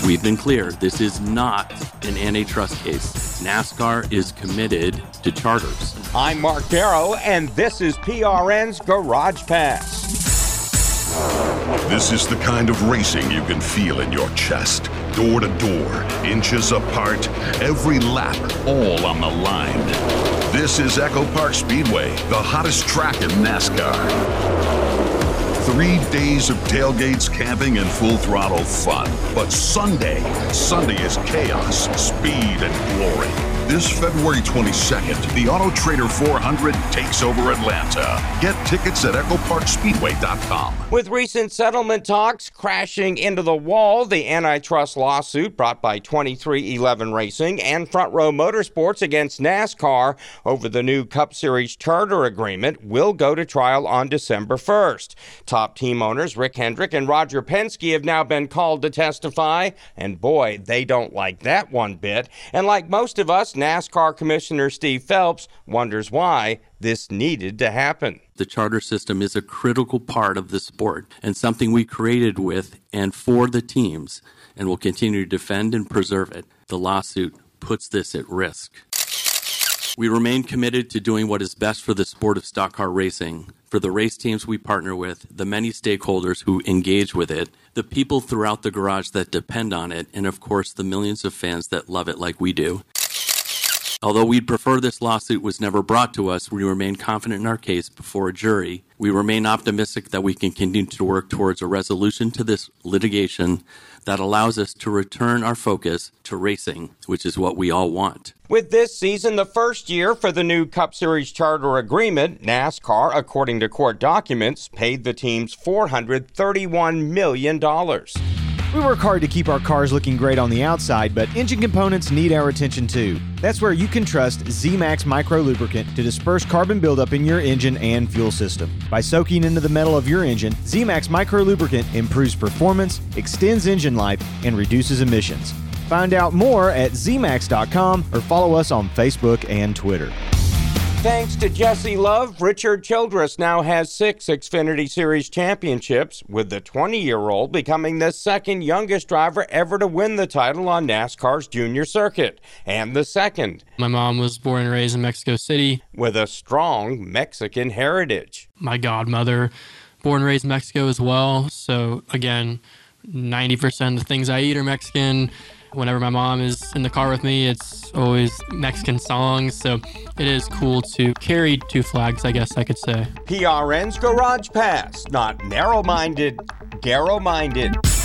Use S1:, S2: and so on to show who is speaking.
S1: We've been clear, this is not an antitrust case. NASCAR is committed to charters.
S2: I'm Mark Darrow, and this is PRN's Garage Pass.
S3: This is the kind of racing you can feel in your chest. Door to door, inches apart, every lap, all on the line. This is Echo Park Speedway, the hottest track in NASCAR. 3 days of tailgates, camping, and full throttle fun. But Sunday is chaos, speed, and glory. This February 22nd, the Auto Trader 400 takes over Atlanta. Get tickets at EchoParkSpeedway.com.
S2: With recent settlement talks crashing into the wall, the antitrust lawsuit brought by 2311 Racing and Front Row Motorsports against NASCAR over the new Cup Series charter agreement will go to trial on December 1st. Top team owners Rick Hendrick and Roger Penske have now been called to testify, and boy, they don't like that one bit. And like most of us, NASCAR Commissioner Steve Phelps wonders why this needed to happen.
S1: The charter system is a critical part of the sport and something we created with and for the teams, and will continue to defend and preserve it. The lawsuit puts this at risk. We remain committed to doing what is best for the sport of stock car racing, for the race teams we partner with, the many stakeholders who engage with it, the people throughout the garage that depend on it, and of course the millions of fans that love it like we do. Although we'd prefer this lawsuit was never brought to us, we remain confident in our case before a jury. We remain optimistic that we can continue to work towards a resolution to this litigation that allows us to return our focus to racing, which is what we all want.
S2: With this season the first year for the new Cup Series charter agreement, NASCAR, according to court documents, paid the teams $431 million.
S4: We work hard to keep our cars looking great on the outside, but engine components need our attention too. That's where you can trust Z-Max Micro Lubricant to disperse carbon buildup in your engine and fuel system. By soaking into the metal of your engine, Z-Max Micro Lubricant improves performance, extends engine life, and reduces emissions. Find out more at zmax.com or follow us on Facebook and Twitter.
S2: Thanks to Jesse Love, Richard Childress now has 6 Xfinity Series championships, with the 20-year-old becoming the second youngest driver ever to win the title on NASCAR's junior circuit, and the second.
S5: My mom was born and raised in Mexico City.
S2: With a strong Mexican heritage.
S5: My godmother, born and raised in Mexico as well. So again, 90% of the things I eat are Mexican. Whenever my mom is in the car with me, it's always Mexican songs, so it is cool to carry 2 flags, I guess I could say.
S2: PRN's Garage Pass, not narrow-minded, Garrow-minded.